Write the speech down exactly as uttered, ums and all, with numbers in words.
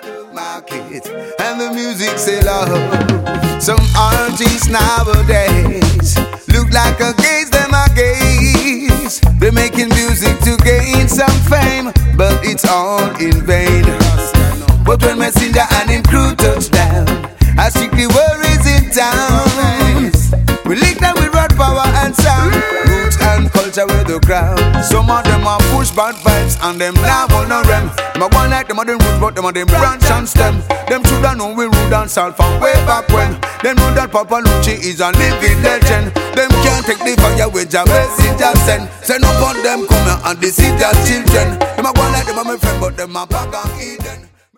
market and the music say love. Some artists nowadays look like a gaze, them a gaze. They're making music to gain some fame, but it's all in vain. But when Messenger and him crew touch down, I strictly worries in town. We link them with road power and sound, roots and culture with the crowd. Some of them are push bad vibes and them now on no rem. Them a one like them are them roots, but them are them branch and stem. Them shoulda know we rude and salt from way back when. Them know that Papa Lucci is a living legend. Them can't take the fire with a messenger send. Send up on them come here and deceive their children. Them a one like them are my friend, but them a back and Eden.